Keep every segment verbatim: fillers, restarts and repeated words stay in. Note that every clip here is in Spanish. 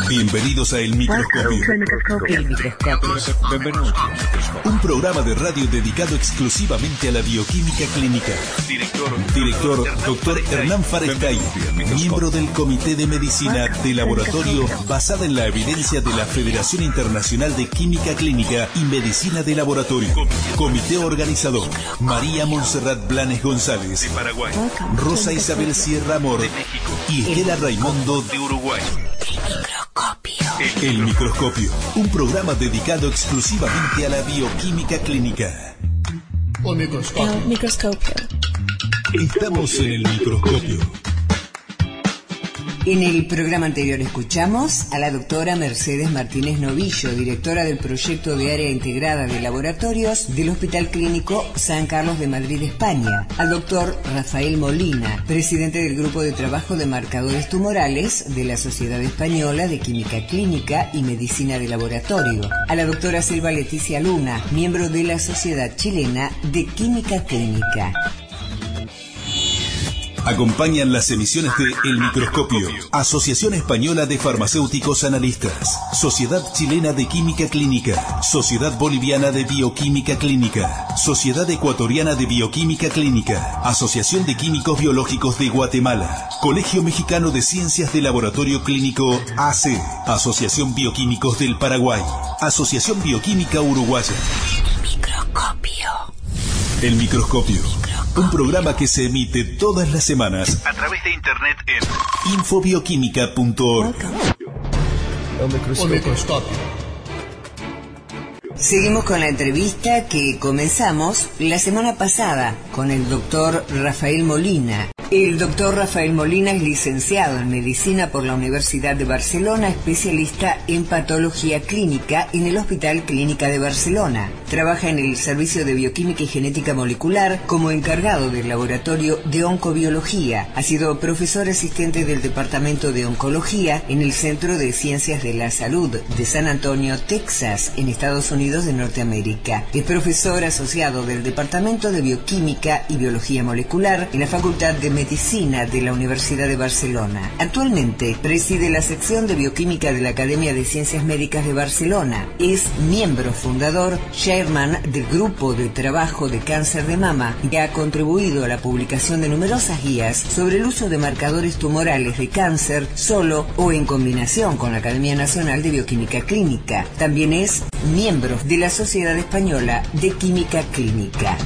Bienvenidos a El Microscopio. El Microscopio. Bienvenidos. Un programa de radio dedicado exclusivamente a la bioquímica clínica. Director, Director doctor Hernán Farestay, miembro del Comité de Medicina de Laboratorio basada en la evidencia de la Federación Internacional de Química Clínica y Medicina de Laboratorio. Comité organizador: María Montserrat Blanes González, de Paraguay, Rosa Isabel Sierra Amor y Estela Raimundo, de Uruguay. El Microscopio, un programa dedicado exclusivamente a la bioquímica clínica. El microscopio. El microscopio. Estamos en el microscopio. En el programa anterior escuchamos a la doctora Mercedes Martínez Novillo, directora del proyecto de área integrada de laboratorios del Hospital Clínico San Carlos de Madrid, España, al doctor Rafael Molina, presidente del Grupo de Trabajo de Marcadores Tumorales de la Sociedad Española de Química Clínica y Medicina de Laboratorio, a la doctora Silva Leticia Luna, miembro de la Sociedad Chilena de Química Clínica. Acompañan las emisiones de El Microscopio, Asociación Española de Farmacéuticos Analistas, Sociedad Chilena de Química Clínica, Sociedad Boliviana de Bioquímica Clínica, Sociedad Ecuatoriana de Bioquímica Clínica, Asociación de Químicos Biológicos de Guatemala, Colegio Mexicano de Ciencias de Laboratorio Clínico A C, Asociación Bioquímicos del Paraguay, Asociación Bioquímica Uruguaya. El Microscopio. El Microscopio, un programa que se emite todas las semanas a través de internet en infobioquímica punto org. El microscopio. Seguimos con la entrevista que comenzamos la semana pasada con el doctor Rafael Molina. El doctor Rafael Molina es licenciado en Medicina por la Universidad de Barcelona, especialista en Patología Clínica en el Hospital Clínica de Barcelona. Trabaja en el Servicio de Bioquímica y Genética Molecular como encargado del Laboratorio de Oncobiología. Ha sido profesor asistente del Departamento de Oncología en el Centro de Ciencias de la Salud de San Antonio, Texas, en Estados Unidos de Norteamérica. Es profesor asociado del Departamento de Bioquímica y Biología Molecular en la Facultad de Medicina de la Universidad de Barcelona. Actualmente preside la sección de Bioquímica de la Academia de Ciencias Médicas de Barcelona. Es miembro fundador, chairman del Grupo de Trabajo de Cáncer de Mama y ha contribuido a la publicación de numerosas guías sobre el uso de marcadores tumorales de cáncer solo o en combinación con la Academia Nacional de Bioquímica Clínica. También es miembro de la Sociedad Española de Química Clínica.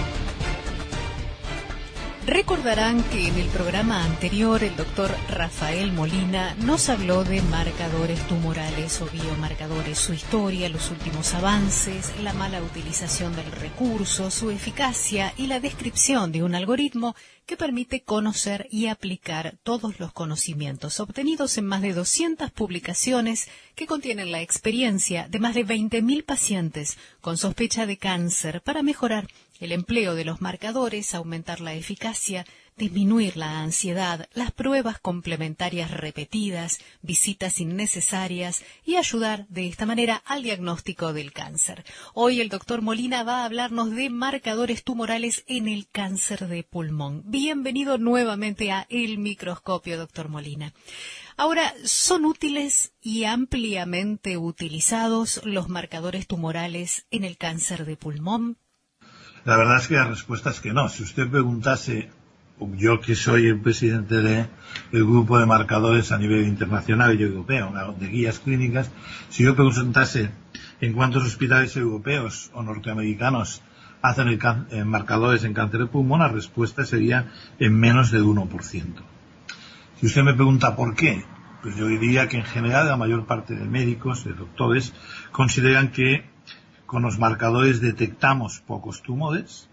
Recordarán que en el programa anterior el doctor Rafael Molina nos habló de marcadores tumorales o biomarcadores, su historia, los últimos avances, la mala utilización del recurso, su eficacia y la descripción de un algoritmo que permite conocer y aplicar todos los conocimientos obtenidos en más de doscientas publicaciones que contienen la experiencia de más de veinte mil pacientes con sospecha de cáncer para mejorar el empleo de los marcadores, aumentar la eficacia, disminuir la ansiedad, las pruebas complementarias repetidas, visitas innecesarias y ayudar de esta manera al diagnóstico del cáncer. Hoy el doctor Molina va a hablarnos de marcadores tumorales en el cáncer de pulmón. Bienvenido nuevamente a El Microscopio, doctor Molina. Ahora, ¿son útiles y ampliamente utilizados los marcadores tumorales en el cáncer de pulmón? La verdad es que la respuesta es que no. Si usted preguntase, yo que soy el presidente de, del grupo de marcadores a nivel internacional y europeo, de guías clínicas, si yo preguntase en cuántos hospitales europeos o norteamericanos hacen el can, eh, marcadores en cáncer de pulmón, la respuesta sería en menos del uno por ciento. Si usted me pregunta por qué, pues yo diría que en general la mayor parte de médicos, de doctores, consideran que con los marcadores detectamos pocos tumores,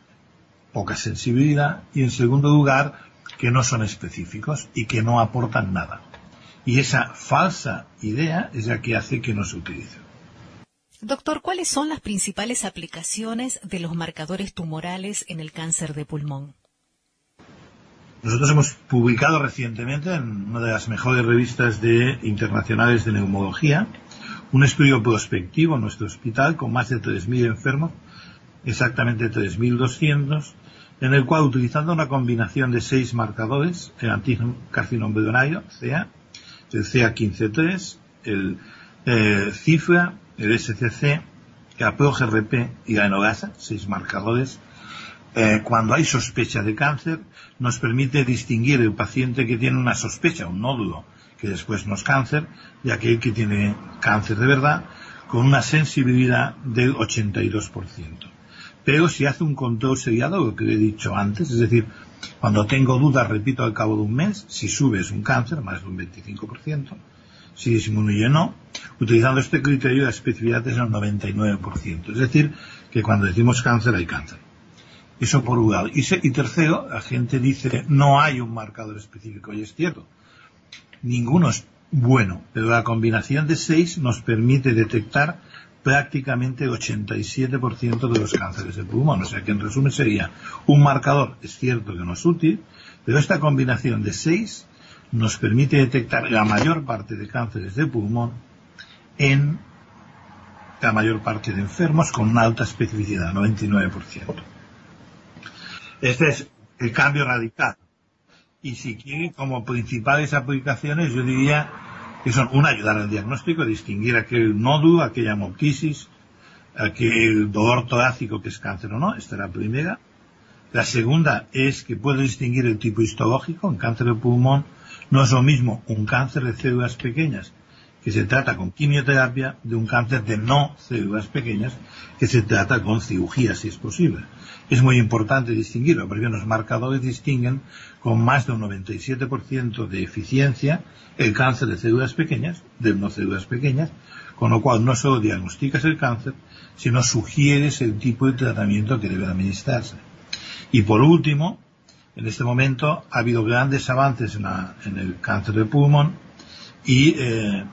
poca sensibilidad y, en segundo lugar, que no son específicos y que no aportan nada. Y esa falsa idea es la que hace que no se utilicen. Doctor, ¿cuáles son las principales aplicaciones de los marcadores tumorales en el cáncer de pulmón? Nosotros hemos publicado recientemente en una de las mejores revistas de, internacionales de neumología un estudio prospectivo en nuestro hospital con más de tres mil enfermos, exactamente tres mil doscientos, en el cual, utilizando una combinación de seis marcadores, el antígeno carcinoma embrionario, C A, el C A quince tres, el eh, cifra, el S C C, la P O G R P y la enogasa, seis marcadores. Eh, cuando hay sospecha de cáncer, nos permite distinguir el paciente que tiene una sospecha, un nódulo, que después no es cáncer, de aquel que tiene cáncer de verdad, con una sensibilidad del ochenta y dos por ciento. Pero si hace un control seriado, lo que le he dicho antes, es decir, cuando tengo dudas, repito, al cabo de un mes, si sube es un cáncer, más de un veinticinco por ciento, si disminuye no, utilizando este criterio la especificidad es el noventa y nueve por ciento. Es decir, que cuando decimos cáncer hay cáncer. Eso por un lado. Y, se, y tercero, la gente dice no hay un marcador específico, y es cierto. Ninguno es bueno, pero la combinación de seis nos permite detectar prácticamente el ochenta y siete por ciento de los cánceres de pulmón. O sea que en resumen sería un marcador, es cierto que no es útil, pero esta combinación de seis nos permite detectar la mayor parte de cánceres de pulmón en la mayor parte de enfermos con una alta especificidad, noventa y nueve por ciento. Este es el cambio radical. Y si quiere, como principales aplicaciones, yo diría que son, una, ayudar al diagnóstico, distinguir aquel nódulo, aquella hemoptisis, aquel dolor torácico que es cáncer o no, esta es la primera. La segunda es que puedo distinguir el tipo histológico. En cáncer de pulmón no es lo mismo un cáncer de células pequeñas que se trata con quimioterapia de un cáncer de no células pequeñas que se trata con cirugía, si es posible. Es muy importante distinguirlo, porque los marcadores distinguen con más de un noventa y siete por ciento de eficiencia el cáncer de células pequeñas, de no células pequeñas, con lo cual no solo diagnosticas el cáncer, sino sugieres el tipo de tratamiento que debe administrarse. Y por último, en este momento ha habido grandes avances en, la, en el cáncer de pulmón y eh,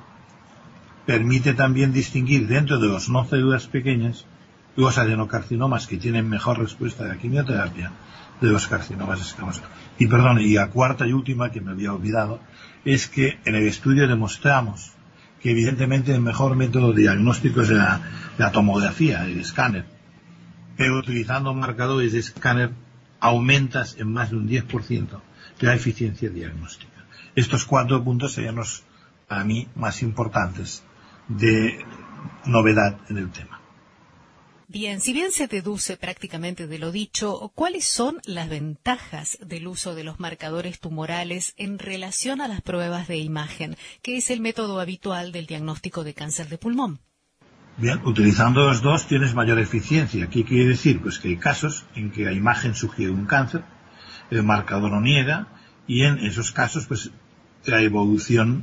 permite también distinguir dentro de los no células pequeñas los adenocarcinomas que tienen mejor respuesta a la quimioterapia de los carcinomas escamosos. Y perdón, y la cuarta y última que me había olvidado es que en el estudio demostramos que evidentemente el mejor método de diagnóstico es la, la tomografía, el escáner, pero utilizando marcadores de escáner aumentas en más de un diez por ciento la eficiencia diagnóstica. Estos cuatro puntos serían los, para mí, más importantes de novedad en el tema. Bien, si bien se deduce prácticamente de lo dicho, ¿cuáles son las ventajas del uso de los marcadores tumorales en relación a las pruebas de imagen, que es el método habitual del diagnóstico de cáncer de pulmón? Bien, utilizando los dos tienes mayor eficiencia. ¿Qué quiere decir? Pues que hay casos en que la imagen sugiere un cáncer, el marcador lo niega, y en esos casos pues la evolución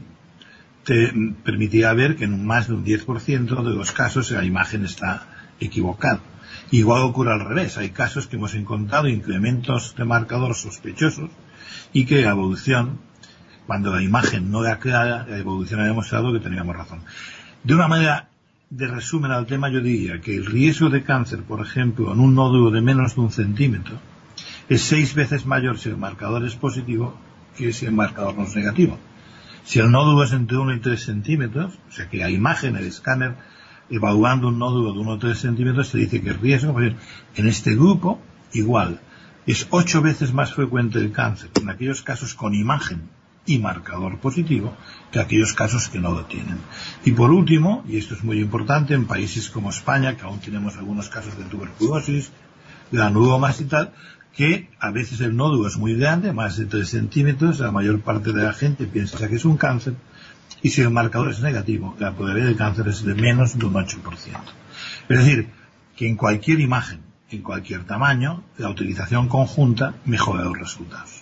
te permitirá ver que en más de un diez por ciento de los casos la imagen está equivocada. Igual ocurre al revés. Hay casos que hemos encontrado incrementos de marcador sospechosos y que la evolución, cuando la imagen no era clara, la evolución ha demostrado que teníamos razón. De una manera de resumen al tema, yo diría que el riesgo de cáncer, por ejemplo, en un nódulo de menos de un centímetro, es seis veces mayor si el marcador es positivo que si el marcador no es negativo. Si el nódulo es entre uno y tres centímetros, o sea que la imagen, el escáner, evaluando un nódulo de uno o tres centímetros, se dice que el riesgo, pues, en este grupo, igual, es ocho veces más frecuente el cáncer en aquellos casos con imagen y marcador positivo que aquellos casos que no lo tienen. Y por último, y esto es muy importante, en países como España, que aún tenemos algunos casos de tuberculosis, granulomas y tal, que a veces el nódulo es muy grande, más de tres centímetros, la mayor parte de la gente piensa que es un cáncer, y si el marcador es negativo, la probabilidad de cáncer es de menos de un ocho por ciento. Es decir, que en cualquier imagen, en cualquier tamaño, la utilización conjunta mejora los resultados.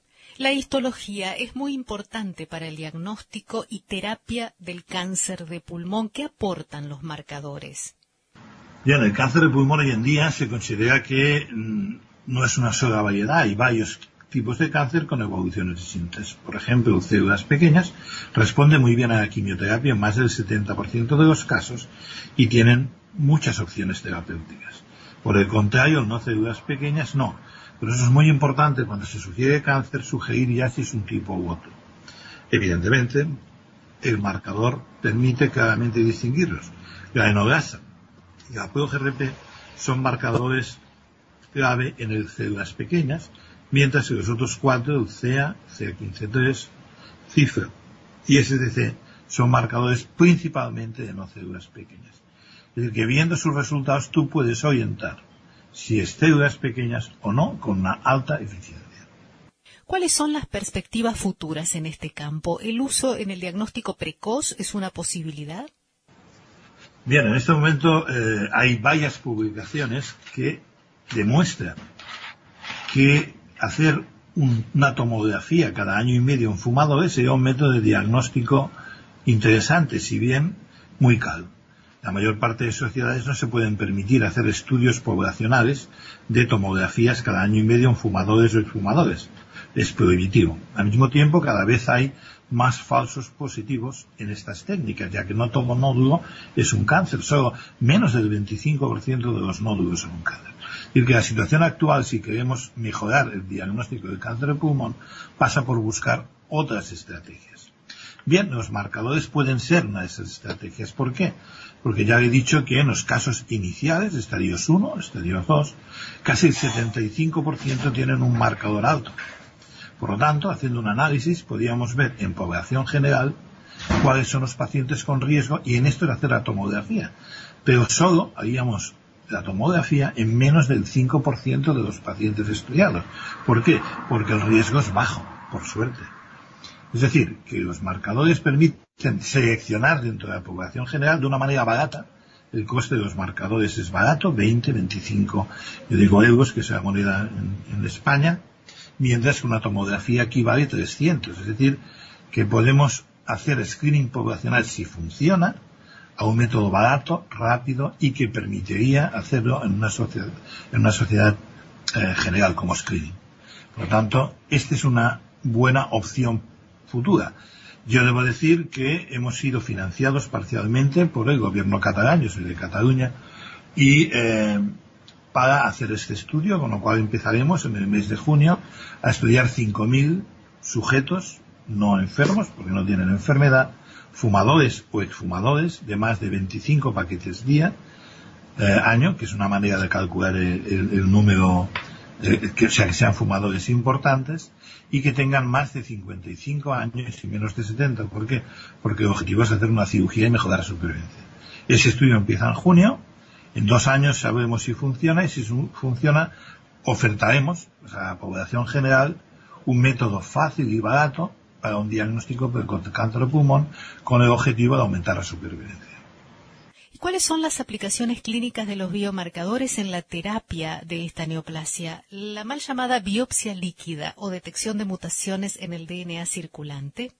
La histología es muy importante para el diagnóstico y terapia del cáncer de pulmón. ¿Qué aportan los marcadores? Bien, el cáncer de pulmón hoy en día se considera que mmm, no es una sola variedad, hay varios tipos de cáncer con evoluciones distintas. Por ejemplo, células pequeñas responden muy bien a la quimioterapia en más del setenta por ciento de los casos y tienen muchas opciones terapéuticas. Por el contrario, no células pequeñas no. Pero eso es muy importante cuando se sugiere cáncer, sugerir ya si es un tipo u otro. Evidentemente, el marcador permite claramente distinguirlos. La enogasa y la P O G R P son marcadores clave en el células pequeñas, mientras que los otros cuatro, el C A, C A quince tres, cifra y S C C, son marcadores principalmente de no células pequeñas. Es decir, que viendo sus resultados tú puedes orientar si es células pequeñas o no con una alta eficiencia. ¿Cuáles son las perspectivas futuras en este campo? ¿El uso en el diagnóstico precoz es una posibilidad? Bien, en este momento eh, hay varias publicaciones que demuestran que hacer un, una tomografía cada año y medio en fumadores sería un método de diagnóstico interesante, si bien muy caro. La mayor parte de sociedades no se pueden permitir hacer estudios poblacionales de tomografías cada año y medio en fumadores o exfumadores. Es prohibitivo. Al mismo tiempo, cada vez hay más falsos positivos en estas técnicas, ya que no todo nódulo es un cáncer, solo menos del veinticinco por ciento de los nódulos son un cáncer. Y que la situación actual, si queremos mejorar el diagnóstico del cáncer de pulmón, pasa por buscar otras estrategias. Bien, los marcadores pueden ser una de esas estrategias. ¿Por qué? Porque ya he dicho que en los casos iniciales, estadios uno, estadios dos, casi el setenta y cinco por ciento tienen un marcador alto. Por lo tanto, haciendo un análisis, podríamos ver en población general cuáles son los pacientes con riesgo y en esto es hacer la tomografía. Pero solo haríamos la tomografía en menos del cinco por ciento de los pacientes estudiados. ¿Por qué? Porque el riesgo es bajo, por suerte. Es decir, que los marcadores permiten seleccionar dentro de la población general de una manera barata. El coste de los marcadores es barato, veinte, veinticinco, yo digo euros, que es la moneda en, en España, mientras que una tomografía equivale a trescientos. Es decir, que podemos hacer screening poblacional si funciona, a un método barato, rápido y que permitiría hacerlo en una sociedad, en una sociedad eh, general como screening. Por lo tanto, esta es una buena opción futura. Yo debo decir que hemos sido financiados parcialmente por el gobierno catalán, yo soy de Cataluña, y eh, para hacer este estudio, con lo cual empezaremos en el mes de junio a estudiar cinco mil sujetos no enfermos, porque no tienen enfermedad, fumadores o exfumadores de más de veinticinco paquetes día, eh, año, que es una manera de calcular el, el, el número, eh, que, o sea, que sean fumadores importantes y que tengan más de cincuenta y cinco años y menos de setenta. ¿Por qué? Porque el objetivo es hacer una cirugía y mejorar la supervivencia. Ese estudio empieza en junio. En dos años sabremos si funciona y si funciona ofertaremos a la población general un método fácil y barato para un diagnóstico del cáncer de pulmón con el objetivo de aumentar la supervivencia. ¿Y cuáles son las aplicaciones clínicas de los biomarcadores en la terapia de esta neoplasia? La mal llamada biopsia líquida o detección de mutaciones en el D N A circulante.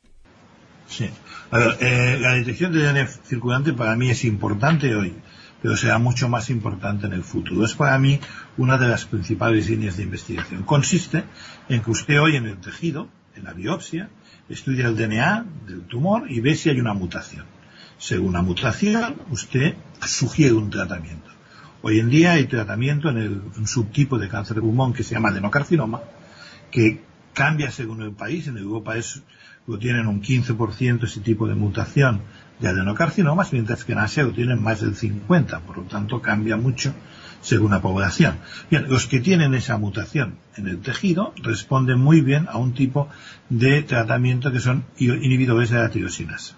Sí. A ver, eh, la detección de D N A circulante para mí es importante hoy, pero será mucho más importante en el futuro. Es para mí una de las principales líneas de investigación. Consiste en que usted hoy en el tejido, en la biopsia, estudia el D N A del tumor y ve si hay una mutación. Según la mutación, usted sugiere un tratamiento. Hoy en día hay tratamiento en el un subtipo de cáncer de pulmón que se llama adenocarcinoma, que cambia según el país. En Europa es, lo tienen un quince por ciento ese tipo de mutación de adenocarcinomas, mientras que en Asia lo tienen más del cincuenta por ciento, por lo tanto cambia mucho según la población. Bien, los que tienen esa mutación en el tejido responden muy bien a un tipo de tratamiento que son inhibidores de la tirosinasa.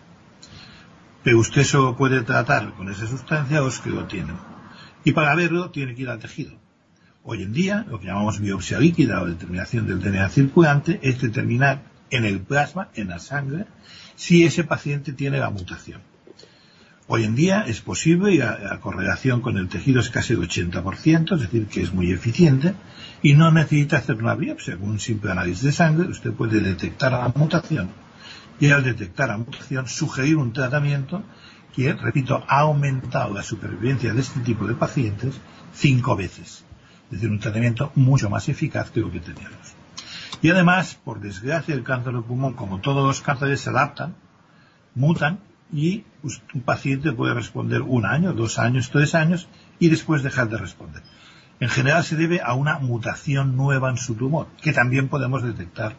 Pero usted solo puede tratar con esa sustancia a los que lo tienen. Y para verlo tiene que ir al tejido. Hoy en día, lo que llamamos biopsia líquida o determinación del D N A circulante es determinar en el plasma, en la sangre, si ese paciente tiene la mutación. Hoy en día es posible y la, la correlación con el tejido es casi el ochenta por ciento, es decir, que es muy eficiente y no necesita hacer una biopsia. Con un simple análisis de sangre usted puede detectar la mutación y al detectar la mutación sugerir un tratamiento que, repito, ha aumentado la supervivencia de este tipo de pacientes cinco veces. Es decir, un tratamiento mucho más eficaz que lo que teníamos. Y además, por desgracia, el cáncer de pulmón, como todos los cánceres, se adaptan, mutan, y un paciente puede responder un año, dos años, tres años, y después dejar de responder. En general se debe a una mutación nueva en su tumor, que también podemos detectar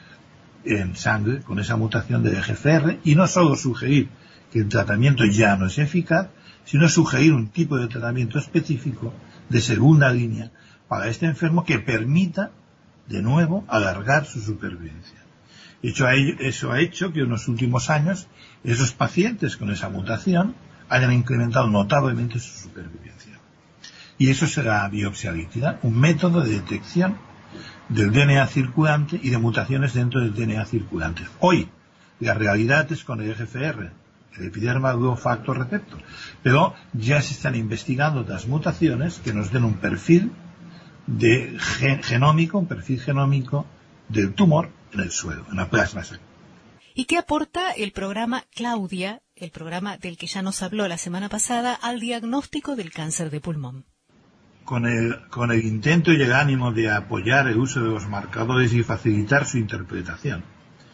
en sangre con esa mutación de E G F R, y no solo sugerir que el tratamiento ya no es eficaz, sino sugerir un tipo de tratamiento específico de segunda línea para este enfermo que permita de nuevo alargar su supervivencia. De hecho, eso ha hecho que en los últimos años esos pacientes con esa mutación hayan incrementado notablemente su supervivencia. Y eso será biopsia líquida, un método de detección del D N A circulante y de mutaciones dentro del D N A circulante. Hoy, la realidad es con el E G F R, el Epidermal Growth Factor Receptor, pero ya se están investigando otras mutaciones que nos den un perfil de gen genómico, un perfil genómico del tumor en el suelo, en la plasma sangre. ¿Y qué aporta el programa Claudia, el programa del que ya nos habló la semana pasada, al diagnóstico del cáncer de pulmón? Con el, con el intento y el ánimo de apoyar el uso de los marcadores y facilitar su interpretación.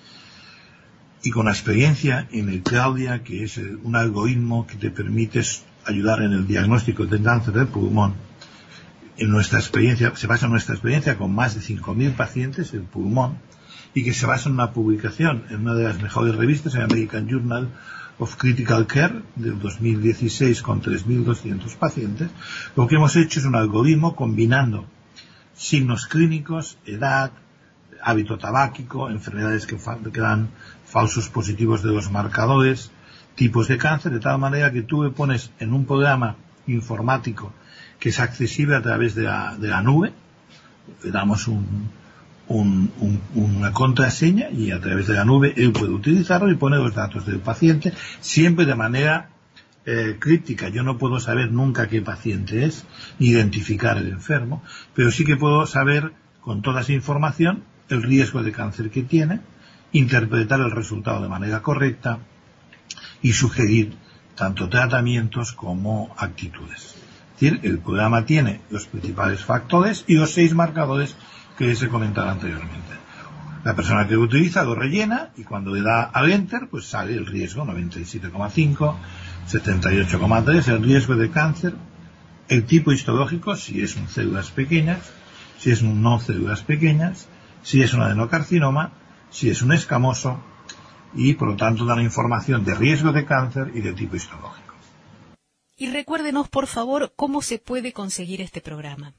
Y con la experiencia en el Claudia, que es un algoritmo que te permite ayudar en el diagnóstico del cáncer de pulmón, en nuestra experiencia, se basa en nuestra experiencia con más de cinco mil pacientes en pulmón, y que se basa en una publicación en una de las mejores revistas, el American Journal of Critical Care, del dos mil dieciséis, con tres mil doscientos pacientes. Lo que hemos hecho es un algoritmo combinando signos clínicos, edad, hábito tabáquico, enfermedades que, que dan falsos positivos de los marcadores, tipos de cáncer, de tal manera que tú le pones en un programa informático que es accesible a través de la, de la nube, le damos un, un, un, una contraseña y a través de la nube él puede utilizarlo y pone los datos del paciente, siempre de manera eh, críptica. Yo no puedo saber nunca qué paciente es, ni identificar el enfermo, pero sí que puedo saber con toda esa información el riesgo de cáncer que tiene, interpretar el resultado de manera correcta y sugerir tanto tratamientos como actitudes. Es decir, el programa tiene los principales factores y los seis marcadores que les he comentado anteriormente. La persona que lo utiliza lo rellena y cuando le da al Enter, pues sale el riesgo noventa y siete coma cinco, setenta y ocho coma tres, el riesgo de cáncer, el tipo histológico, si es un células pequeñas, si es un no células pequeñas, si es un adenocarcinoma, si es un escamoso, y por lo tanto da la información de riesgo de cáncer y de tipo histológico. Y recuérdenos, por favor, cómo se puede conseguir este programa.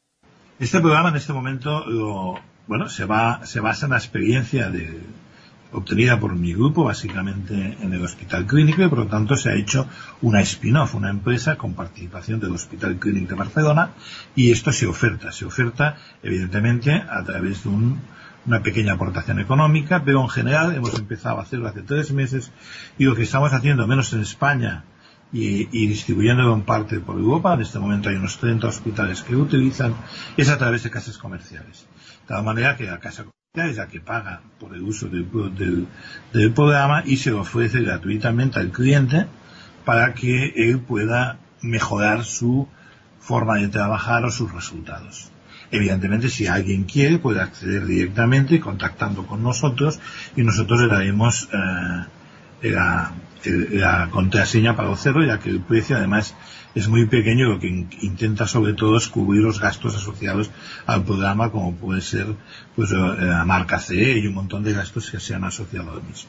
Este programa en este momento lo, bueno, se va, se basa en la experiencia de, obtenida por mi grupo, básicamente en el Hospital Clínico, y por lo tanto se ha hecho una spin-off, una empresa con participación del Hospital Clínico de Barcelona, y esto se oferta, se oferta evidentemente a través de un, una pequeña aportación económica, pero en general hemos empezado a hacerlo hace tres meses, y lo que estamos haciendo, menos en España, Y, y distribuyéndolo en parte por Europa, en este momento hay unos treinta hospitales que lo utilizan, es a través de casas comerciales. De tal manera que la casa comercial es la que paga por el uso del, del, del programa y se lo ofrece gratuitamente al cliente para que él pueda mejorar su forma de trabajar o sus resultados. Evidentemente, si alguien quiere, puede acceder directamente contactando con nosotros y nosotros le daremos eh, la, la contraseña para hacerlo, ya que el precio además es muy pequeño. Lo que intenta sobre todo es cubrir los gastos asociados al programa, como puede ser pues la marca C E y un montón de gastos que se han asociado al mismo.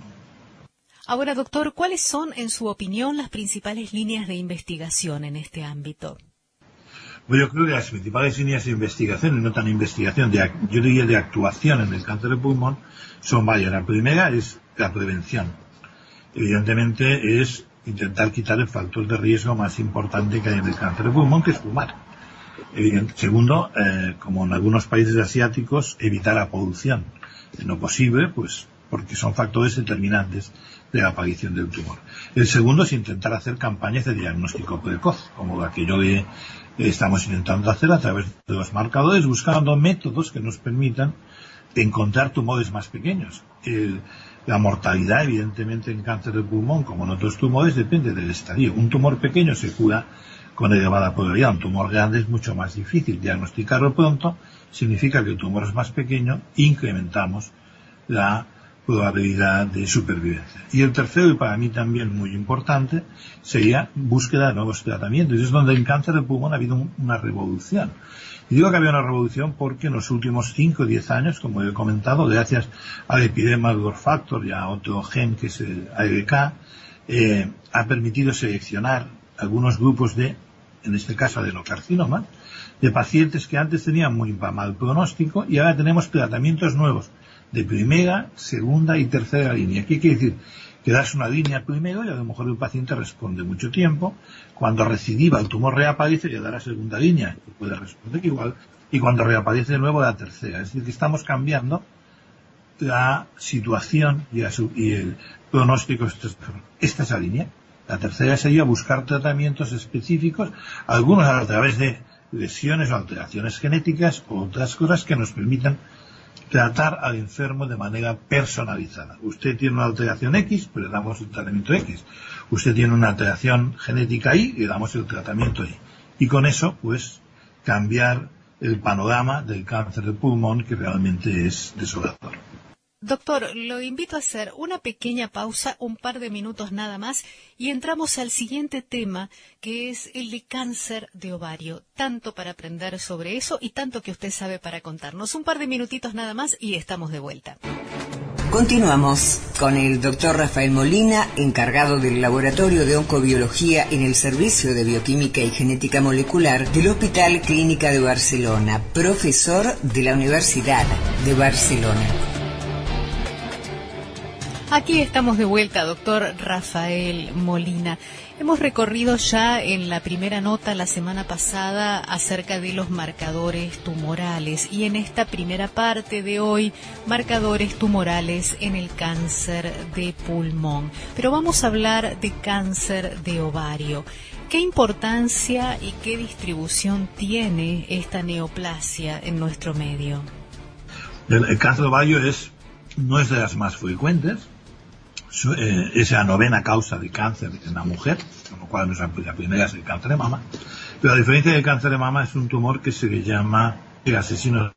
Ahora, doctor, ¿cuáles son, en su opinión, las principales líneas de investigación en este ámbito? Bueno, yo creo que las principales líneas de investigación, y no tan investigación, de, yo diría de actuación en el cáncer de pulmón, son varias. La primera es la prevención. Evidentemente es intentar quitar el factor de riesgo más importante que hay en el cáncer de pulmón, que es fumar. Evidente. Segundo, eh, como en algunos países asiáticos, evitar la polución. En lo posible, pues, porque son factores determinantes de la aparición del tumor. El segundo es intentar hacer campañas de diagnóstico precoz, como la que yo he, estamos intentando hacer a través de los marcadores, buscando métodos que nos permitan encontrar tumores más pequeños. El, La mortalidad, evidentemente, en cáncer de pulmón, como en otros tumores, depende del estadio. Un tumor pequeño se cura con elevada probabilidad. Un tumor grande es mucho más difícil. Diagnosticarlo pronto significa que el tumor es más pequeño e incrementamos la probabilidad de supervivencia. Y el tercero, y para mí también muy importante, sería búsqueda de nuevos tratamientos. Y es donde en cáncer de pulmón ha habido un, una revolución. Y digo que había una revolución porque en los últimos cinco o diez años, como he comentado, gracias al Epidermal Growth Factor y a otro gen que es el A R K, eh, ha permitido seleccionar algunos grupos de, en este caso adenocarcinoma, de pacientes que antes tenían muy mal pronóstico, y ahora tenemos tratamientos nuevos de primera, segunda y tercera línea. ¿Qué quiere decir? Que das una línea primero y a lo mejor el paciente responde mucho tiempo. Cuando recidiva el tumor reaparece, le da la segunda línea, que puede responder igual, y cuando reaparece de nuevo la tercera. Es decir, que estamos cambiando la situación y, su, y el pronóstico. Esta es la línea. La tercera sería buscar tratamientos específicos, algunos a través de lesiones o alteraciones genéticas o otras cosas que nos permitan tratar al enfermo de manera personalizada. Usted tiene una alteración X, pues le damos el tratamiento X. Usted tiene una alteración genética Y, le damos el tratamiento Y. Y con eso, pues, cambiar el panorama del cáncer de pulmón, que realmente es desolador. Doctor, lo invito a hacer una pequeña pausa, un par de minutos nada más, y entramos al siguiente tema, que es el de cáncer de ovario. Tanto para aprender sobre eso y tanto que usted sabe para contarnos. Un par de minutitos nada más y estamos de vuelta. Continuamos con el doctor Rafael Molina, encargado del Laboratorio de Oncobiología en el Servicio de Bioquímica y Genética Molecular del Hospital Clínica de Barcelona, profesor de la Universidad de Barcelona. Aquí estamos de vuelta, doctor Rafael Molina. Hemos recorrido ya en la primera nota la semana pasada acerca de los marcadores tumorales y en esta primera parte de hoy, marcadores tumorales en el cáncer de pulmón. Pero vamos a hablar de cáncer de ovario. ¿Qué importancia y qué distribución tiene esta neoplasia en nuestro medio? El, el cáncer de ovario es, no es de las más frecuentes. Es la novena causa de cáncer en la mujer, con lo cual la primera es el cáncer de mama, pero a diferencia del cáncer de mama es un tumor que se le llama el asesino.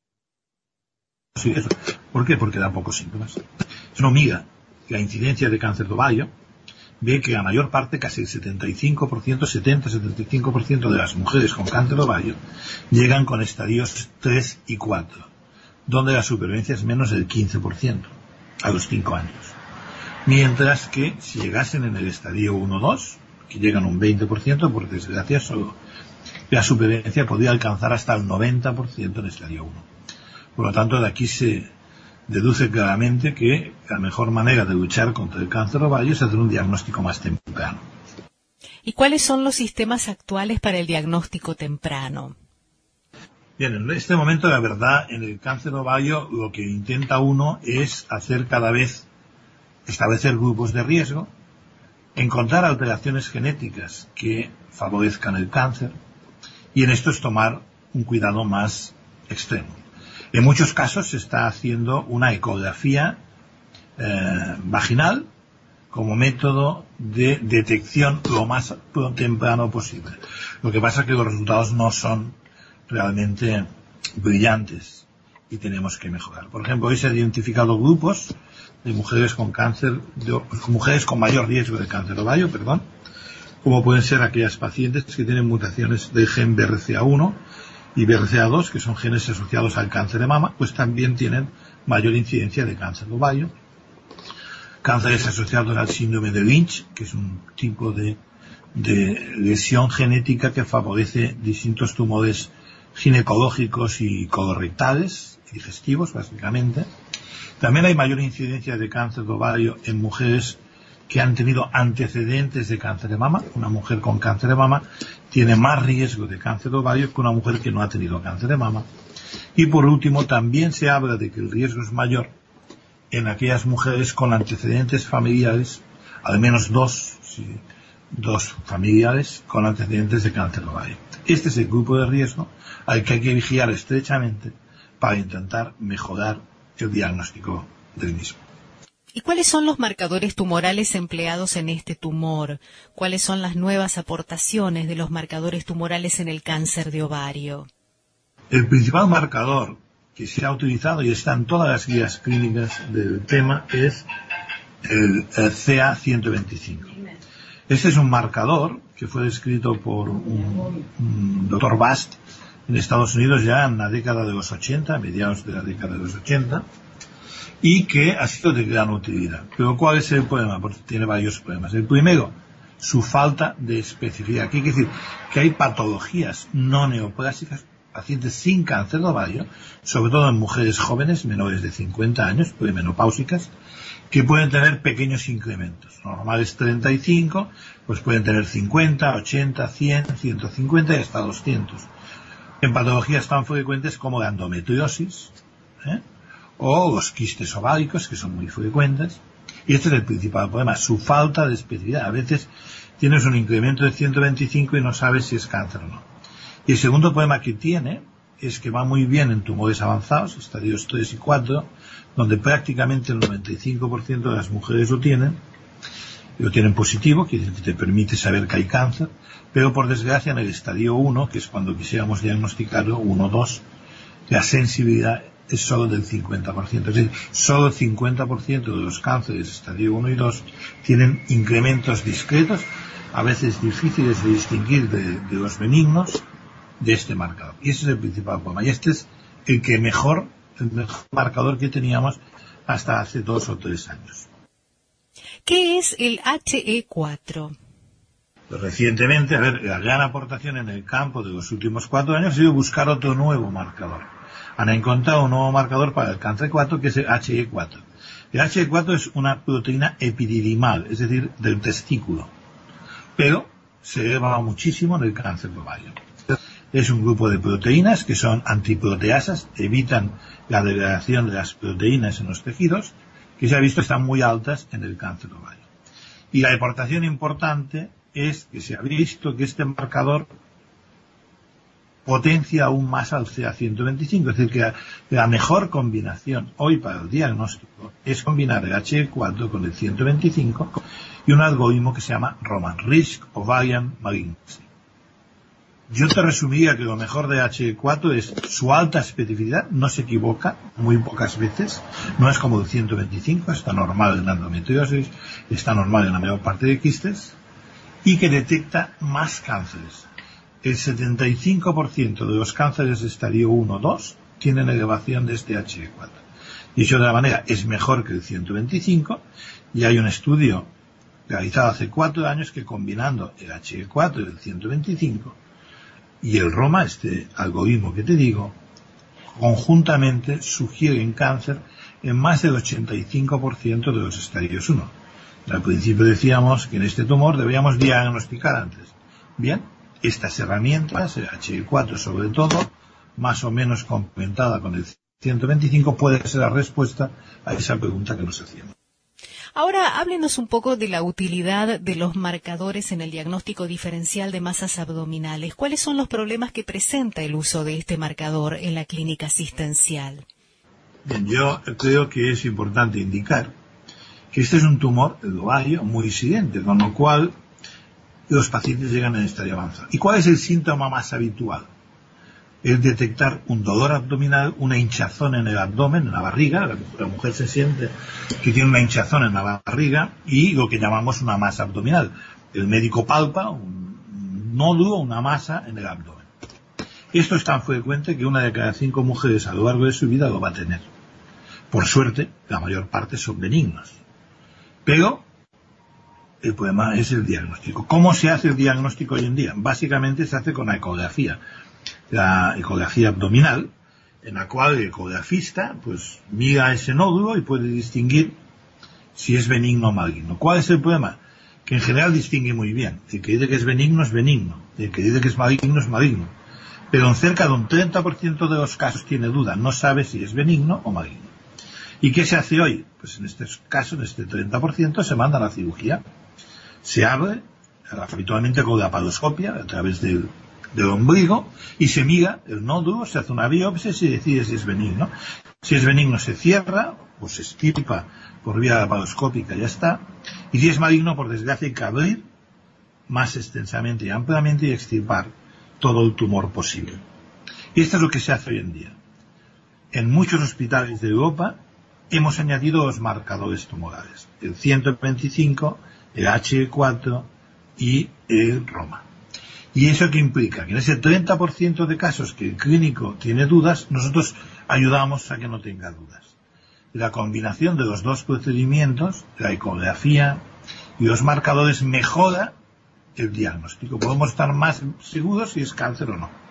¿Por qué? Porque da pocos síntomas. Es una amiga que la incidencia de cáncer de ovario ve que la mayor parte, casi el setenta y cinco por ciento, setenta a setenta y cinco por ciento de las mujeres con cáncer de ovario llegan con estadios tres y cuatro, donde la supervivencia es menos del quince por ciento a los cinco años. Mientras que si llegasen en el estadio uno o dos, que llegan un veinte por ciento, por desgracia, solo la supervivencia podría alcanzar hasta el noventa por ciento en el estadio uno. Por lo tanto, de aquí se deduce claramente que la mejor manera de luchar contra el cáncer de ovario es hacer un diagnóstico más temprano. ¿Y cuáles son los sistemas actuales para el diagnóstico temprano? Bien, en este momento, la verdad, en el cáncer de ovario lo que intenta uno es hacer cada vez establecer grupos de riesgo, encontrar alteraciones genéticas que favorezcan el cáncer y en esto es tomar un cuidado más extremo. En muchos casos se está haciendo una ecografía eh, vaginal como método de detección lo más temprano posible. Lo que pasa es que los resultados no son realmente brillantes y tenemos que mejorar. Por ejemplo, hoy se han identificado grupos de mujeres con cáncer, de, mujeres con mayor riesgo de cáncer de ovario, perdón, como pueden ser aquellas pacientes que tienen mutaciones del gen B R C A uno y B R C A dos, que son genes asociados al cáncer de mama, pues también tienen mayor incidencia de cáncer de ovario. Cánceres asociados al síndrome de Lynch, que es un tipo de, de lesión genética que favorece distintos tumores ginecológicos y colorectales, digestivos básicamente. También hay mayor incidencia de cáncer de ovario en mujeres que han tenido antecedentes de cáncer de mama. Una mujer con cáncer de mama tiene más riesgo de cáncer de ovario que una mujer que no ha tenido cáncer de mama. Y por último, también se habla de que el riesgo es mayor en aquellas mujeres con antecedentes familiares, al menos dos, sí, dos familiares con antecedentes de cáncer de ovario. Este es el grupo de riesgo al que hay que vigilar estrechamente para intentar mejorar el diagnóstico del mismo. ¿Y cuáles son los marcadores tumorales empleados en este tumor? ¿Cuáles son las nuevas aportaciones de los marcadores tumorales en el cáncer de ovario? El principal marcador que se ha utilizado y está en todas las guías clínicas del tema es el, el C A ciento veinticinco. Este es un marcador que fue descrito por un, un doctor Bast en Estados Unidos ya en la década de los ochenta, a mediados de la década de los ochenta, y que ha sido de gran utilidad. Pero ¿cuál es el problema? Porque tiene varios problemas. El primero, su falta de especificidad. ¿Qué quiere decir? Que hay patologías no neoplásicas pacientes sin cáncer de ovario, sobre todo en mujeres jóvenes, menores de cincuenta años, premenopáusicas, que pueden tener pequeños incrementos. Normales treinta y cinco, pues pueden tener cincuenta, ochenta, cien, ciento cincuenta y hasta doscientos. En patologías tan frecuentes como la endometriosis, ¿eh? o los quistes ováricos, que son muy frecuentes. Y este es el principal problema, su falta de especificidad. A veces tienes un incremento de ciento veinticinco y no sabes si es cáncer o no. Y el segundo problema que tiene es que va muy bien en tumores avanzados, estadios tres y cuatro, donde prácticamente el noventa y cinco por ciento de las mujeres lo tienen, y lo tienen positivo, que te permite saber que hay cáncer, pero por desgracia en el estadio uno, que es cuando quisiéramos diagnosticarlo, uno o dos, la sensibilidad es solo del cincuenta por ciento. Es decir, solo el cincuenta por ciento de los cánceres estadio uno y dos tienen incrementos discretos, a veces difíciles de distinguir de, de los benignos, de este marcador. Y ese es el principal problema. Y este es el que mejor, el mejor marcador que teníamos hasta hace dos o tres años. ¿Qué es el H E cuatro? Pues recientemente, a ver, la gran aportación en el campo de los últimos cuatro años ha sido buscar otro nuevo marcador. Han encontrado un nuevo marcador para el cáncer cuatro, que es el H E cuatro. El H E cuatro es una proteína epididimal, es decir, del testículo, pero se eleva muchísimo en el cáncer de ovario. Es un grupo de proteínas que son antiproteasas, evitan la degradación de las proteínas en los tejidos, que se ha visto están muy altas en el cáncer de ovario. Y la aportación importante es que se ha visto que este marcador potencia aún más al C A ciento veinticinco, es decir, que la, la mejor combinación hoy para el diagnóstico es combinar el H E cuatro con el ciento veinticinco y un algoritmo que se llama ROMAN, Risk Ovarian Malignancy. Yo te resumiría que lo mejor de H E cuatro es su alta especificidad, no se equivoca muy pocas veces, no es como el ciento veinticinco, está normal en la endometriosis, está normal en la mayor parte de quistes, y que detecta más cánceres. El setenta y cinco por ciento de los cánceres de estadio uno o dos tienen elevación de este H E cuatro. Y eso de la manera es mejor que el ciento veinticinco, y hay un estudio realizado hace cuatro años que combinando el H E cuatro y el ciento veinticinco y el ROMA, este algoritmo que te digo, conjuntamente sugieren cáncer en más del ochenta y cinco por ciento de los estadios uno. Al principio decíamos que en este tumor deberíamos diagnosticar antes. Bien, estas herramientas, el H E cuatro sobre todo, más o menos complementada con el ciento veinticinco, puede ser la respuesta a esa pregunta que nos hacíamos. Ahora, háblenos un poco de la utilidad de los marcadores en el diagnóstico diferencial de masas abdominales. ¿Cuáles son los problemas que presenta el uso de este marcador en la clínica asistencial? Bien, yo creo que es importante indicar que este es un tumor del ovario muy incidente, con lo cual los pacientes llegan en estadio avanzado. ¿Y cuál es el síntoma más habitual? Es detectar un dolor abdominal, una hinchazón en el abdomen, en la barriga. La, la mujer se siente que tiene una hinchazón en la barriga y lo que llamamos una masa abdominal. El médico palpa un nódulo, una masa en el abdomen. Esto es tan frecuente que una de cada cinco mujeres a lo largo de su vida lo va a tener. Por suerte, la mayor parte son benignos. Pero el problema es el diagnóstico. ¿Cómo se hace el diagnóstico hoy en día? Básicamente se hace con la ecografía. La ecografía abdominal, en la cual el ecografista pues mira ese nódulo y puede distinguir si es benigno o maligno. ¿Cuál es el problema? Que en general distingue muy bien. El que dice que es benigno es benigno, el que dice que es maligno es maligno. Pero en cerca de un treinta por ciento de los casos tiene duda, no sabe si es benigno o maligno. ¿Y qué se hace hoy? Pues en este caso, en este treinta por ciento, se manda a la cirugía. Se abre, habitualmente con la laparoscopia, a través del del ombligo, y se mira el nódulo, se hace una biopsia y se decide si es benigno. Si es benigno se cierra o se extirpa por vía laparoscópica y ya está. Y si es maligno, por desgracia, hay que abrir más extensamente y ampliamente y extirpar todo el tumor posible. Y esto es lo que se hace hoy en día. En muchos hospitales de Europa hemos añadido los marcadores tumorales, el ciento veinticinco, el H E cuatro y el ROMA. ¿Y eso qué implica? Que en ese treinta por ciento de casos que el clínico tiene dudas, nosotros ayudamos a que no tenga dudas. La combinación de los dos procedimientos, la ecografía y los marcadores, mejora el diagnóstico. Podemos estar más seguros si es cáncer o no.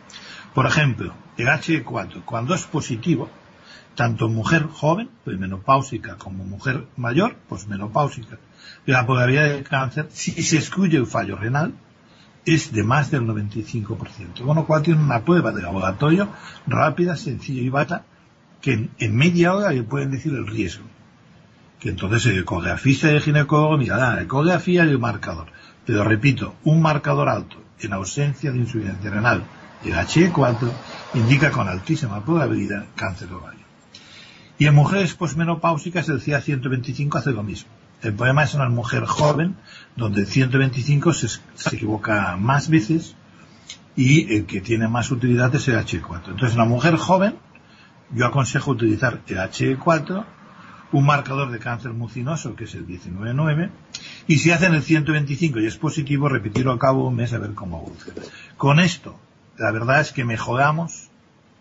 Por ejemplo, el H E cuatro, cuando es positivo, tanto mujer joven, premenopáusica, como mujer mayor, posmenopáusica, la probabilidad de cáncer, si se excluye el fallo renal, es de más del noventa y cinco por ciento. Con lo cual tiene una prueba de laboratorio rápida, sencilla y barata, que en, en media hora le pueden decir el riesgo. Que entonces el ecografista y el ginecólogo mirarán la ecografía y el marcador. Pero repito, un marcador alto en ausencia de insuficiencia renal, el H E cuatro, indica con altísima probabilidad cáncer de ovario. Y en mujeres posmenopáusicas el C A ciento veinticinco hace lo mismo. El problema es en una mujer joven, donde el ciento veinticinco se, se equivoca más veces y el que tiene más utilidad es el H E cuatro. Entonces, en una mujer joven, yo aconsejo utilizar el H E cuatro, un marcador de cáncer mucinoso, que es el diecinueve nueve, y si hacen el ciento veinticinco y es positivo, repetirlo al cabo de un mes a ver cómo evoluciona. Con esto, la verdad es que mejoramos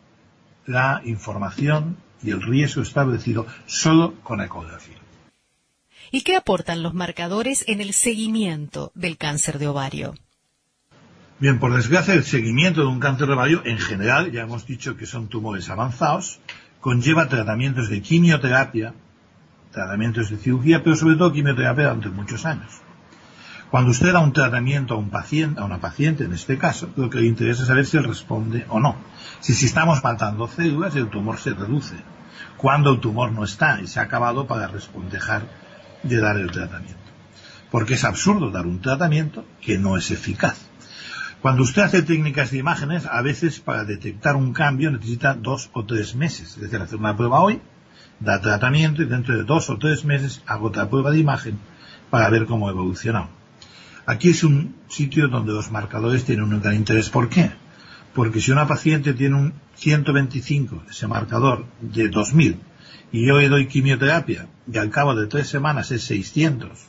la información y el riesgo establecido solo con ecografía. ¿Y qué aportan los marcadores en el seguimiento del cáncer de ovario? Bien, por desgracia, el seguimiento de un cáncer de ovario, en general, ya hemos dicho que son tumores avanzados, conlleva tratamientos de quimioterapia, tratamientos de cirugía, pero sobre todo quimioterapia durante muchos años. Cuando usted da un tratamiento a un paciente, a una paciente en este caso, lo que le interesa es saber si él responde o no. Si, si estamos matando células, el tumor se reduce. Cuando el tumor no está y se ha acabado para dejar de dar el tratamiento. Porque es absurdo dar un tratamiento que no es eficaz. Cuando usted hace técnicas de imágenes, a veces para detectar un cambio necesita dos o tres meses. Es decir, hacer una prueba hoy, da tratamiento y dentro de dos o tres meses hago otra prueba de imagen para ver cómo ha evolucionado. Aquí es un sitio donde los marcadores tienen un gran interés. ¿Por qué? Porque si una paciente tiene un ciento veinticinco, ese marcador de dos mil, y yo le doy quimioterapia, y al cabo de tres semanas es seiscientos,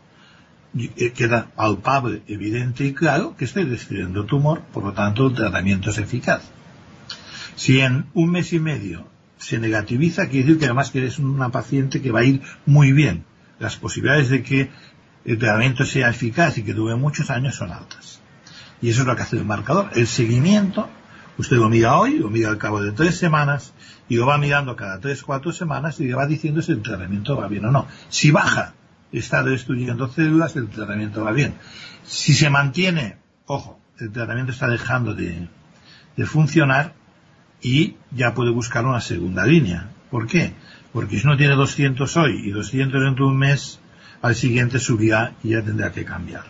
queda palpable, evidente y claro que estoy describiendo tumor, por lo tanto el tratamiento es eficaz. Si en un mes y medio se negativiza, quiere decir que además que es una paciente que va a ir muy bien. Las posibilidades de que el tratamiento sea eficaz y que dure muchos años son altas. Y eso es lo que hace el marcador. El seguimiento, usted lo mira hoy, lo mira al cabo de tres semanas, y lo va mirando cada tres, cuatro semanas y le va diciendo si el tratamiento va bien o no. Si baja, está destruyendo células, el tratamiento va bien. Si se mantiene, ojo, el tratamiento está dejando de, de funcionar y ya puede buscar una segunda línea. ¿Por qué? Porque si uno tiene doscientos hoy y doscientos dentro de un mes, al siguiente subirá y ya tendrá que cambiarlo.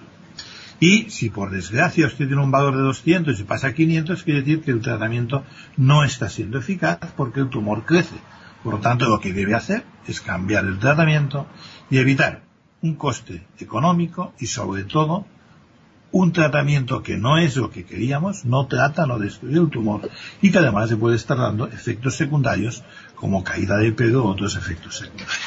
Y si por desgracia usted tiene un valor de doscientos y pasa a quinientos, quiere decir que el tratamiento no está siendo eficaz porque el tumor crece. Por lo tanto, lo que debe hacer es cambiar el tratamiento y evitar un coste económico y, sobre todo, un tratamiento que no es lo que queríamos, no trata, no destruye el tumor y que además se puede estar dando efectos secundarios como caída de pelo u otros efectos secundarios.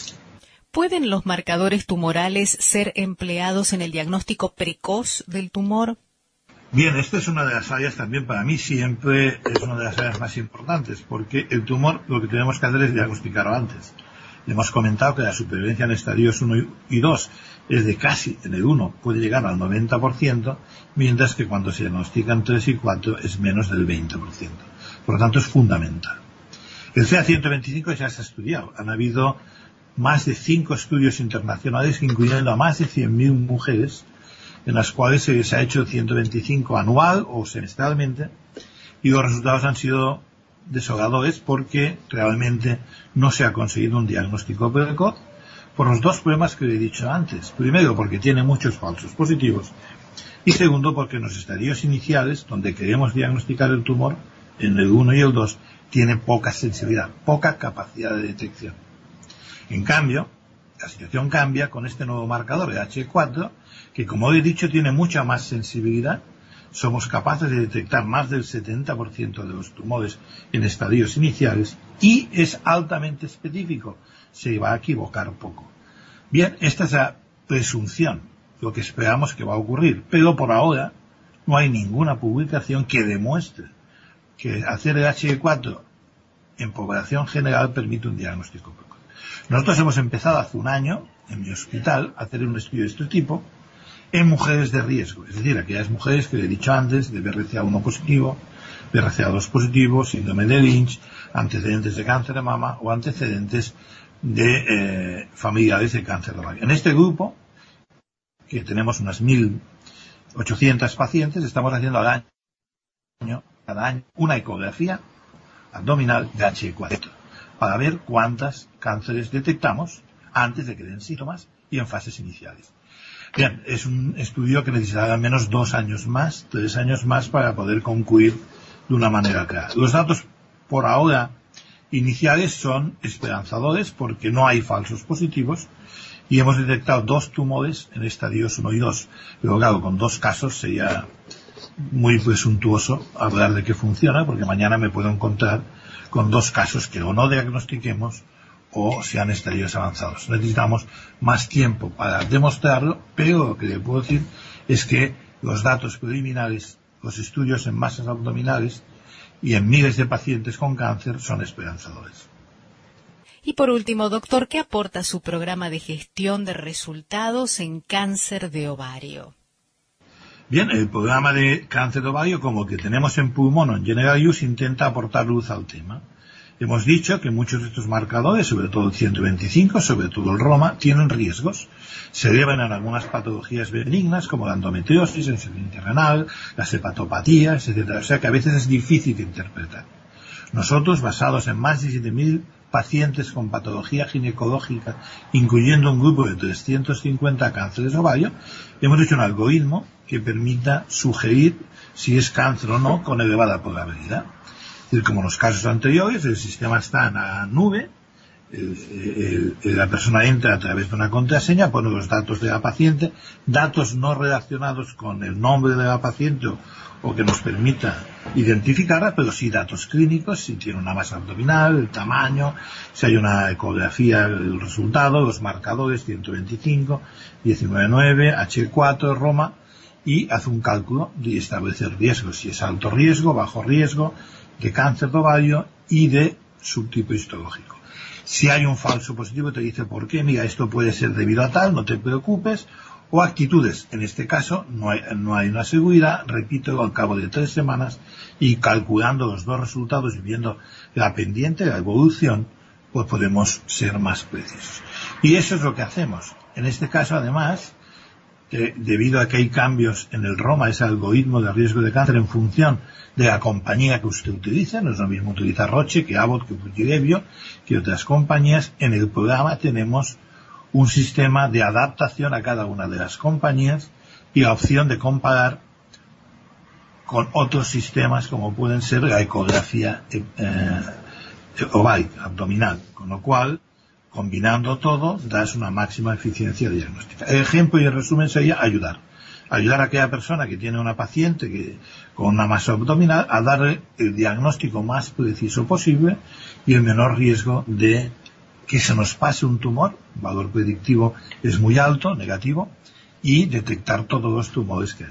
¿Pueden los marcadores tumorales ser empleados en el diagnóstico precoz del tumor? Bien, esta es una de las áreas también para mí siempre es una de las áreas más importantes, porque el tumor lo que tenemos que hacer es diagnosticarlo antes. Hemos comentado que la supervivencia en estadios uno y dos es de casi, en el uno puede llegar al noventa por ciento, mientras que cuando se diagnostican tres y cuatro es menos del veinte por ciento. Por lo tanto es fundamental. El C A ciento veinticinco ya se ha estudiado. Han habido más de cinco estudios internacionales, incluyendo a más de cien mil mujeres, en las cuales se les ha hecho el ciento veinticinco anual o semestralmente, y los resultados han sido desoladores porque realmente no se ha conseguido un diagnóstico precoz por los dos problemas que le he dicho antes. Primero, porque tiene muchos falsos positivos, y segundo, porque en los estadios iniciales, donde queremos diagnosticar el tumor, en el uno y el dos, tiene poca sensibilidad, poca capacidad de detección. En cambio, la situación cambia con este nuevo marcador, el H E cuatro, que como he dicho tiene mucha más sensibilidad. Somos capaces de detectar más del setenta por ciento de los tumores en estadios iniciales y es altamente específico. Se va a equivocar poco. Bien, esta es la presunción, lo que esperamos que va a ocurrir, pero por ahora no hay ninguna publicación que demuestre que hacer el H E cuatro en población general permite un diagnóstico precoz. Nosotros hemos empezado hace un año, en mi hospital, a hacer un estudio de este tipo en mujeres de riesgo, es decir, aquellas mujeres que le he dicho antes, de B R C A uno positivo, B R C A dos positivo, síndrome de Lynch, antecedentes de cáncer de mama o antecedentes de eh, familiares de cáncer de ovario. En este grupo, que tenemos unas mil ochocientos pacientes, estamos haciendo al año, cada año una ecografía abdominal de H cuatro para ver cuántas cánceres detectamos antes de que den síntomas y en fases iniciales. Bien, es un estudio que necesitará al menos dos años más, tres años más para poder concluir de una manera clara. Los datos por ahora iniciales son esperanzadores porque no hay falsos positivos y hemos detectado dos tumores en estadios uno y dos. Pero claro, con dos casos sería muy presuntuoso hablar de que funciona, porque mañana me puedo encontrar con dos casos que o no diagnostiquemos o sean estadios avanzados. Necesitamos más tiempo para demostrarlo, pero lo que le puedo decir es que los datos preliminares, los estudios en masas abdominales y en miles de pacientes con cáncer son esperanzadores. Y por último, doctor, ¿qué aporta su programa de gestión de resultados en cáncer de ovario? Bien, el programa de cáncer de ovario, como el que tenemos en pulmón o en General Use, intenta aportar luz al tema. Hemos dicho que muchos de estos marcadores, sobre todo el ciento veinticinco, sobre todo el Roma, tienen riesgos. Se deben a algunas patologías benignas, como la endometriosis, la insuficiencia renal, las hepatopatías, etcétera. O sea que a veces es difícil de interpretar. Nosotros, basados en más de siete mil pacientes con patología ginecológica, incluyendo un grupo de trescientos cincuenta cánceres de ovario, hemos hecho un algoritmo que permita sugerir si es cáncer o no con elevada probabilidad. Es decir, como en los casos anteriores, el sistema está en la nube, el, el, la persona entra a través de una contraseña, pone los datos de la paciente, datos no relacionados con el nombre de la paciente o, o que nos permita identificarla, pero sí datos clínicos, si tiene una masa abdominal, el tamaño, si hay una ecografía, el resultado, los marcadores ciento veinticinco, diecinueve nueve, H cuatro, Roma, y hace un cálculo de establecer riesgos, si es alto riesgo, bajo riesgo, de cáncer de ovario y de subtipo histológico. Si hay un falso positivo, te dice por qué, mira, esto puede ser debido a tal, no te preocupes, o actitudes. En este caso no hay, no hay una seguridad, repito, al cabo de tres semanas y calculando los dos resultados y viendo la pendiente, la evolución, pues podemos ser más precisos. Y eso es lo que hacemos. En este caso, además, que debido a que hay cambios en el Roma, ese algoritmo de riesgo de cáncer en función de la compañía que usted utiliza, no es lo mismo utilizar Roche que Abbott, que Fujirebio, que otras compañías. En el programa tenemos un sistema de adaptación a cada una de las compañías y la opción de comparar con otros sistemas como pueden ser la ecografía eh, ovárica, abdominal, con lo cual, combinando todo, das una máxima eficiencia diagnóstica. El ejemplo y el resumen sería ayudar. Ayudar a aquella persona que tiene una paciente que, con una masa abdominal a darle el diagnóstico más preciso posible y el menor riesgo de que se nos pase un tumor. El valor predictivo es muy alto, negativo, y detectar todos los tumores que hay.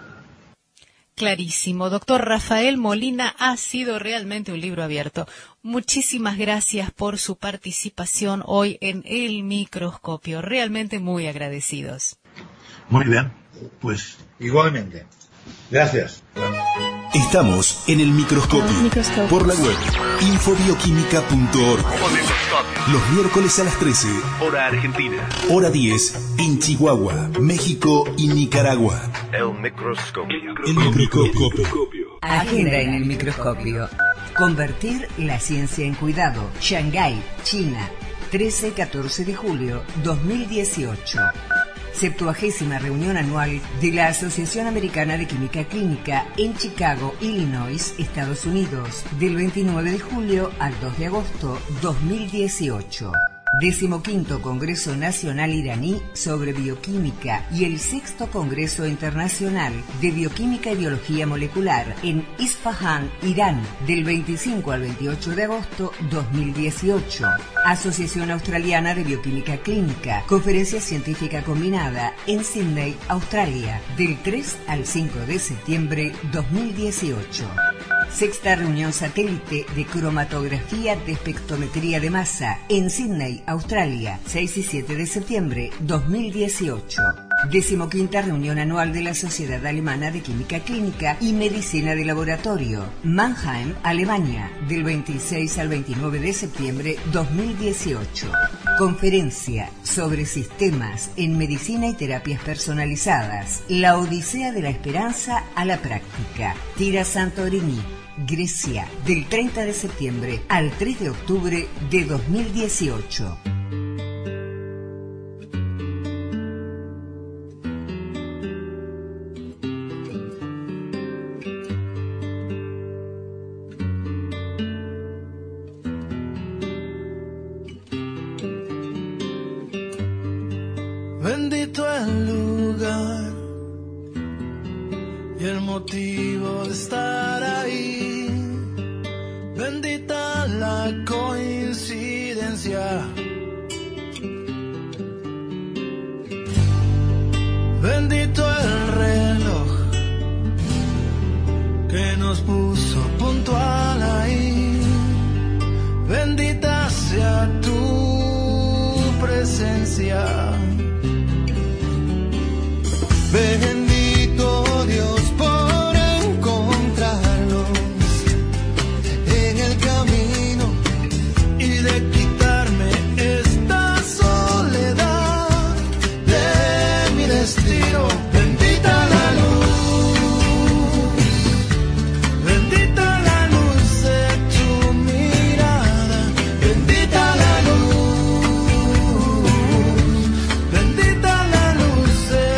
Clarísimo. Doctor Rafael Molina, ha sido realmente un libro abierto. Muchísimas gracias por su participación hoy en El Microscopio. Realmente muy agradecidos. Muy bien. Pues igualmente. Gracias. Estamos en El Microscopio, Microscopio. Por la web infobioquímica punto org. Los miércoles a las trece, hora argentina, hora diez, en Chihuahua, México y Nicaragua. El Microscopio. El Microscopio. Agenda en El Microscopio. Convertir la ciencia en cuidado. Shanghái, China, trece a catorce de julio dos mil dieciocho. septuagésima reunión anual de la Asociación Americana de Química Clínica en Chicago, Illinois, Estados Unidos, del veintinueve de julio al dos de agosto dos mil dieciocho. Decimoquinto Congreso Nacional Iraní sobre Bioquímica y el Sexto Congreso Internacional de Bioquímica y Biología Molecular en Isfahan, Irán, del veinticinco al veintiocho de agosto dos mil dieciocho. Asociación Australiana de Bioquímica Clínica, Conferencia Científica Combinada en Sydney, Australia, del tres al cinco de septiembre dos mil dieciocho. Sexta reunión satélite de cromatografía de espectrometría de masa en Sydney, Australia, seis y siete de septiembre dos mil dieciocho. Decimoquinta reunión anual de la Sociedad Alemana de Química Clínica y Medicina de Laboratorio, Mannheim, Alemania, del veintiséis al veintinueve de septiembre dos mil dieciocho. Conferencia sobre sistemas en medicina y terapias personalizadas. La Odisea de la Esperanza a la práctica. Tira Santorini, Grecia, del treinta de septiembre al tres de octubre de dos mil dieciocho. Bendito el lugar y el motivo de estar ahí. Bendita la coincidencia. Bendito el reloj que nos puso puntual ahí. Bendita sea tu presencia. Bendito Dios por encontrarnos en el camino y de quitarme esta soledad de mi destino. Bendita la luz, bendita la luz de tu mirada, bendita la luz, bendita la luz de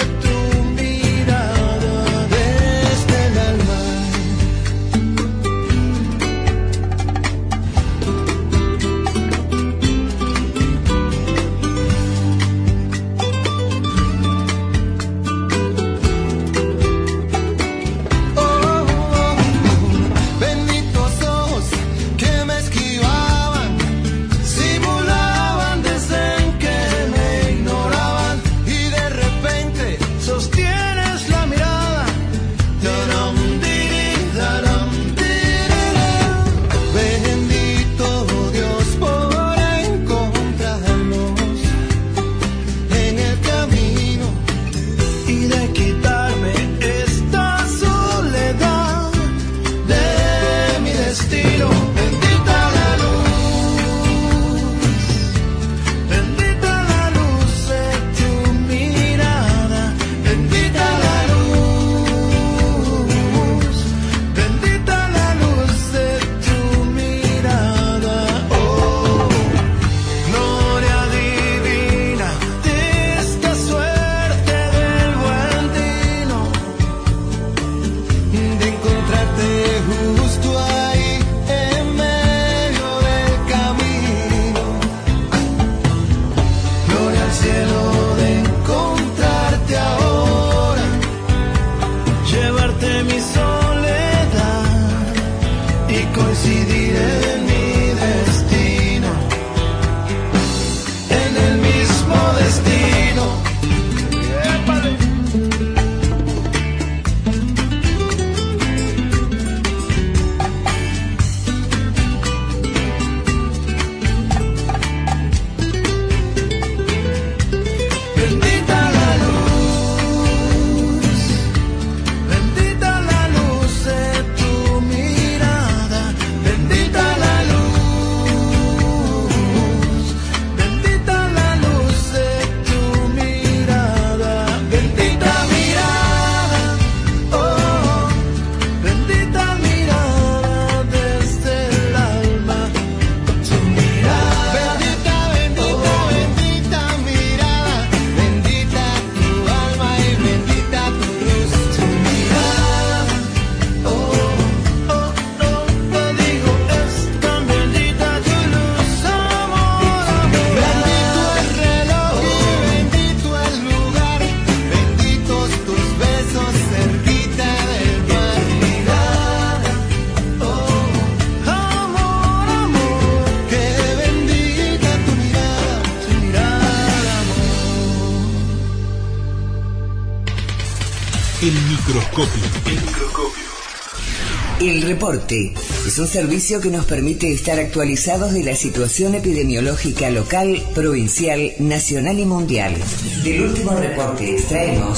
El microscopio. El microscopio. El reporte es un servicio que nos permite estar actualizados de la situación epidemiológica local, provincial, nacional y mundial. Del último reporte extraemos: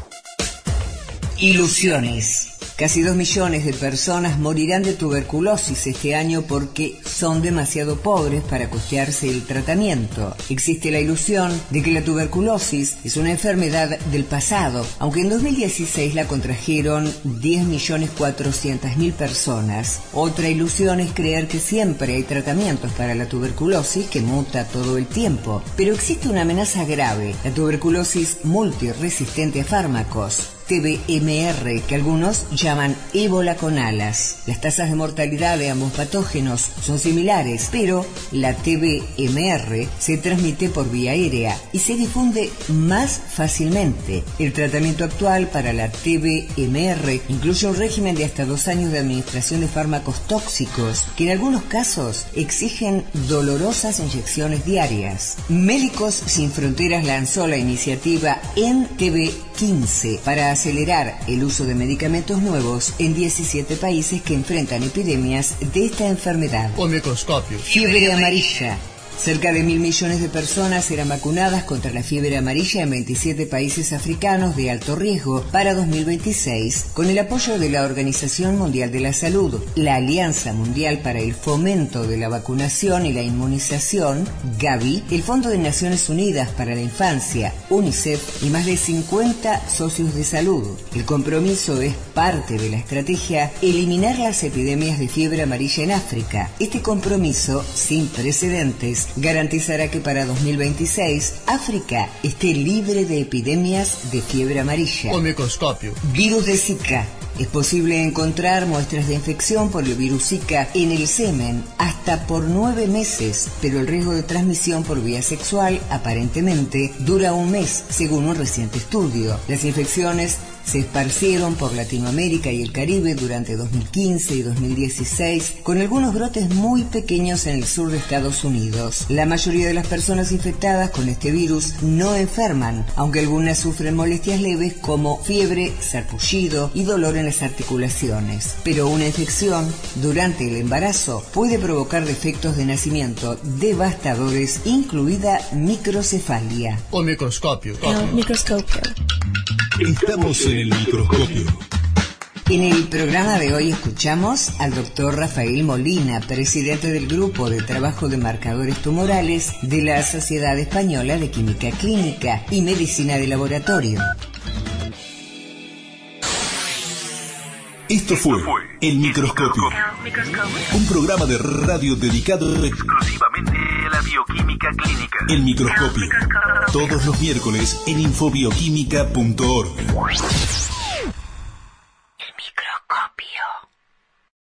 ilusiones. Casi dos millones de personas morirán de tuberculosis este año porque son demasiado pobres para costearse el tratamiento. Existe la ilusión de que la tuberculosis es una enfermedad del pasado, aunque en dos mil dieciséis la contrajeron diez millones cuatrocientas mil personas. Otra ilusión es creer que siempre hay tratamientos para la tuberculosis, que muta todo el tiempo. Pero existe una amenaza grave, la tuberculosis multiresistente a fármacos, T B M R, que algunos llaman ébola con alas. Las tasas de mortalidad de ambos patógenos son similares, pero la T B M R se transmite por vía aérea y se difunde más fácilmente. El tratamiento actual para la T B M R incluye un régimen de hasta dos años de administración de fármacos tóxicos, que en algunos casos exigen dolorosas inyecciones diarias. Médicos Sin Fronteras lanzó la iniciativa En T B quince para acelerar el uso de medicamentos nuevos en diecisiete países que enfrentan epidemias de esta enfermedad. O microscopio. Fiebre amarilla. Cerca de mil millones de personas eran vacunadas contra la fiebre amarilla en veintisiete países africanos de alto riesgo para dos mil veintiséis, con el apoyo de la Organización Mundial de la Salud, la Alianza Mundial para el Fomento de la Vacunación y la Inmunización, Gavi, el Fondo de Naciones Unidas para la Infancia, UNICEF y más de cincuenta socios de salud. El compromiso es parte de la estrategia Eliminar las epidemias de fiebre amarilla en África. Este compromiso, sin precedentes, garantizará que para dos mil veintiséis África esté libre de epidemias de fiebre amarilla. O microscopio. Virus de Zika. Es posible encontrar muestras de infección por el virus Zika en el semen hasta por nueve meses, pero el riesgo de transmisión por vía sexual aparentemente dura un mes, según un reciente estudio. Las infecciones se esparcieron por Latinoamérica y el Caribe durante dos mil quince y dos mil dieciséis, con algunos brotes muy pequeños en el sur de Estados Unidos. La mayoría de las personas infectadas con este virus no enferman, aunque algunas sufren molestias leves como fiebre, sarpullido y dolor en las articulaciones. Pero una infección durante el embarazo puede provocar defectos de nacimiento devastadores, incluida microcefalia. O microscopio. El microscopio. Estamos en el microscopio. En el programa de hoy escuchamos al doctor Rafael Molina, presidente del Grupo de Trabajo de Marcadores Tumorales de la Sociedad Española de Química Clínica y Medicina de Laboratorio. Esto fue El Microscopio, un programa de radio dedicado exclusivamente a la bioquímica clínica. El Microscopio, todos los miércoles en infobioquímica punto org.